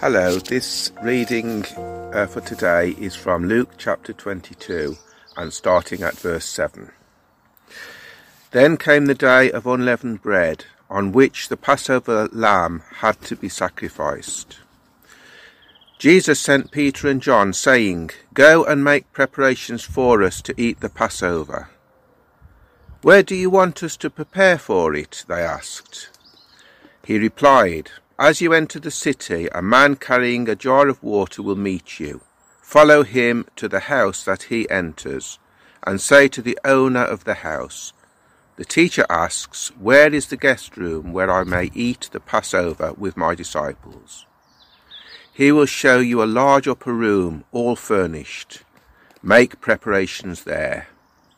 Hello, this reading for today is from Luke chapter 22 and starting at verse 7. Then came the day of unleavened bread, on which the Passover lamb had to be sacrificed. Jesus sent Peter and John, saying, "Go and make preparations for us to eat the Passover." "Where do you want us to prepare for it?" they asked. He replied, "As you enter the city, a man carrying a jar of water will meet you. Follow him to the house that he enters, and say to the owner of the house, 'The teacher asks, where is the guest room where I may eat the Passover with my disciples?' He will show you a large upper room, all furnished. Make preparations there."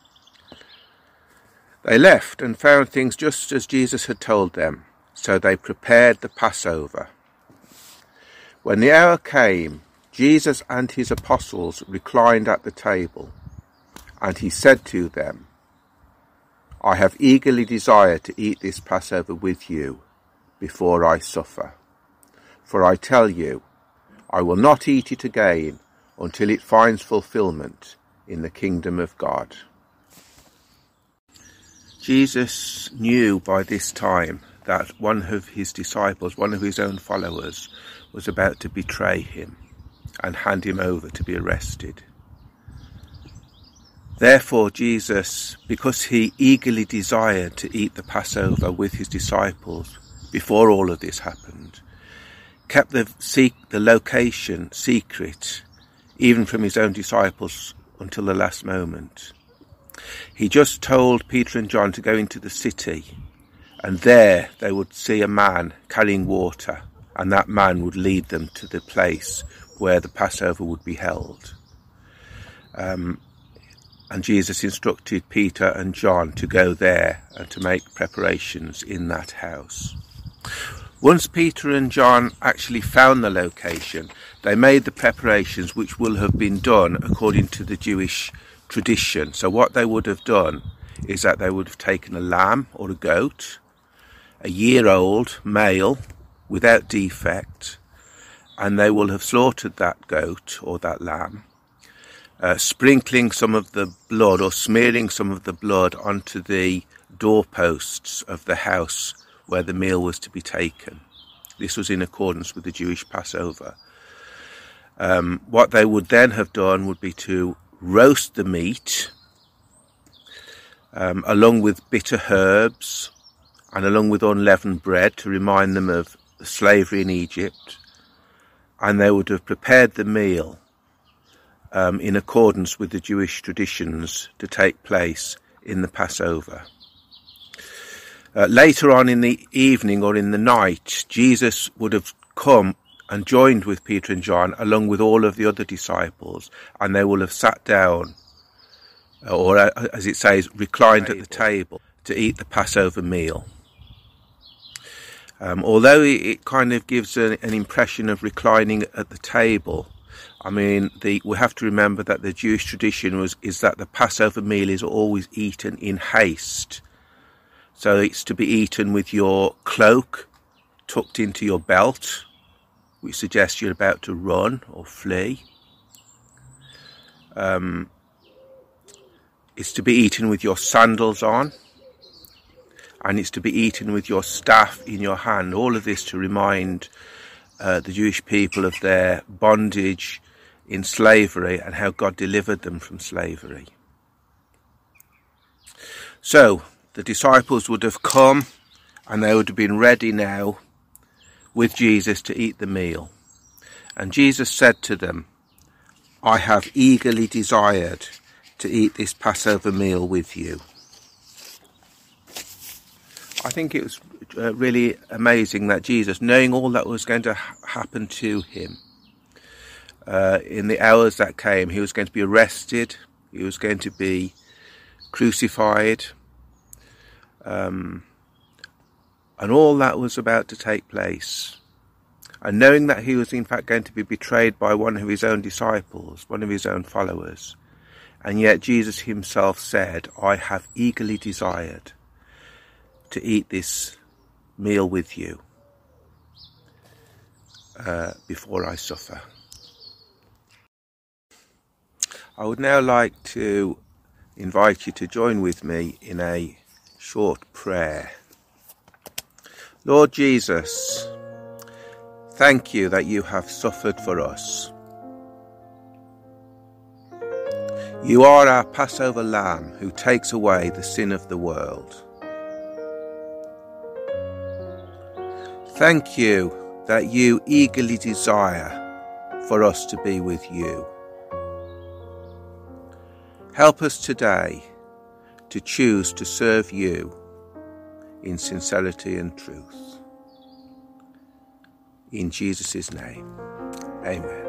They left and found things just as Jesus had told them. So they prepared the Passover. When the hour came, Jesus and his apostles reclined at the table, and he said to them, "I have eagerly desired to eat this Passover with you before I suffer. For I tell you, I will not eat it again until it finds fulfillment in the kingdom of God." Jesus knew by this time that one of his disciples, one of his own followers, was about to betray him and hand him over to be arrested. Therefore Jesus, because he eagerly desired to eat the Passover with his disciples before all of this happened, kept the location secret, even from his own disciples, until the last moment. He just told Peter and John to go into the city, and there they would see a man carrying water, and that man would lead them to the place where the Passover would be held. And Jesus instructed Peter and John to go there and to make preparations in that house. Once Peter and John actually found the location, they made the preparations which will have been done according to the Jewish tradition. So what they would have done is that they would have taken a lamb or a goat, a year-old male without defect, and they will have slaughtered that goat or that lamb, sprinkling some of the blood or smearing some of the blood onto the doorposts of the house where the meal was to be taken. This was in accordance with the Jewish Passover. What they would then have done would be to roast the meat along with bitter herbs and along with unleavened bread to remind them of the slavery in Egypt, and they would have prepared the meal in accordance with the Jewish traditions to take place in the Passover. Later on in the evening or in the night, Jesus would have come and joined with Peter and John along with all of the other disciples, and they will have sat down, or as it says, reclined at the table to eat the Passover meal. Although it kind of gives an impression of reclining at the table, I mean, we have to remember that the Jewish tradition is that the Passover meal is always eaten in haste. So it's to be eaten with your cloak tucked into your belt, which suggests you're about to run or flee. It's to be eaten with your sandals on, and it's to be eaten with your staff in your hand. All of this to remind the Jewish people of their bondage in slavery and how God delivered them from slavery. So the disciples would have come, and they would have been ready now with Jesus to eat the meal. And Jesus said to them, "I have eagerly desired to eat this Passover meal with you." I think it was really amazing that Jesus, knowing all that was going to happen to him, in the hours that came, he was going to be arrested, he was going to be crucified, and all that was about to take place. And knowing that he was in fact going to be betrayed by one of his own disciples, one of his own followers, and yet Jesus himself said, "I have eagerly desired to eat this meal with you." before I suffer. I would now like to invite you to join with me in a short prayer. Lord Jesus, thank you that you have suffered for us. You are our Passover Lamb who takes away the sin of the world. Thank you that you eagerly desire for us to be with you. Help us today to choose to serve you in sincerity and truth. In Jesus' name, amen.